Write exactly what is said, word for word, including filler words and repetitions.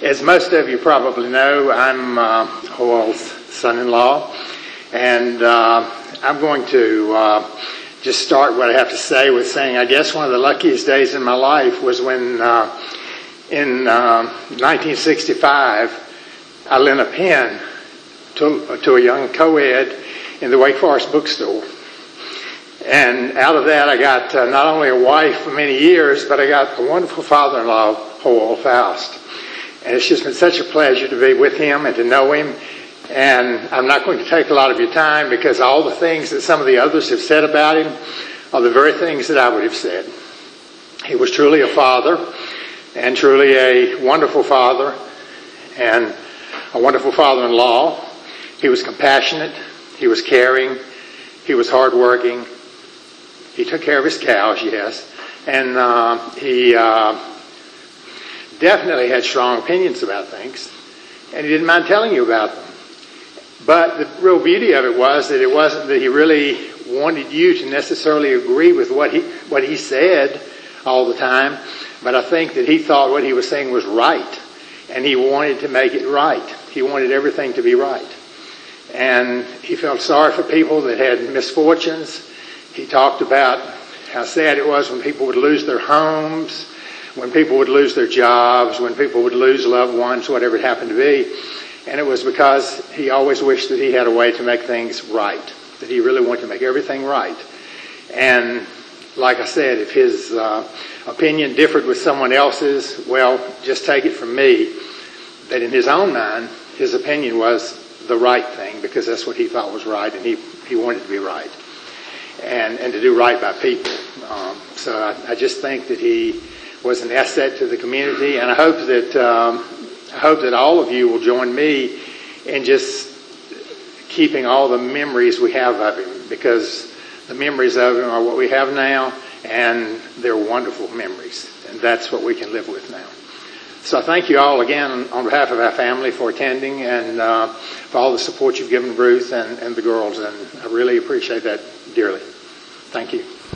As most of you probably know, I'm uh, Howell's son-in-law, and uh, I'm going to uh, just start what I have to say with saying I guess one of the luckiest days in my life was when uh, in uh, nineteen sixty-five I lent a pen to, to a young co-ed in the Wake Forest bookstore. And out of that I got uh, not only a wife for many years, but I got a wonderful father-in-law, Howell Faust. And it's just been such a pleasure to be with him and to know him. And I'm not going to take a lot of your time because all the things that some of the others have said about him are the very things that I would have said. He was truly a father, and truly a wonderful father, and a wonderful father-in-law. He was compassionate. He was caring. He was hardworking. He took care of his cows, yes. And uh, he... Uh, definitely had strong opinions about things, and he didn't mind telling you about them. But the real beauty of it was that it wasn't that he really wanted you to necessarily agree with what he what he said all the time, but I think that he thought what he was saying was right, and he wanted to make it right. He wanted everything to be right. And he felt sorry for people that had misfortunes. He talked about how sad it was when people would lose their homes, when people would lose their jobs, when people would lose loved ones, whatever it happened to be. And it was because he always wished that he had a way to make things right, that he really wanted to make everything right. And like I said, if his uh, opinion differed with someone else's, well, just take it from me that in his own mind, his opinion was the right thing because that's what he thought was right, and he, he wanted to be right and, and to do right by people. Um, so I, I just think that he was an asset to the community, and I hope that um, I hope that all of you will join me in just keeping all the memories we have of him, because the memories of him are what we have now, and they're wonderful memories, and that's what we can live with now. So I thank you all again on behalf of our family for attending, and uh, for all the support you've given Ruth and, and the girls, and I really appreciate that dearly. Thank you.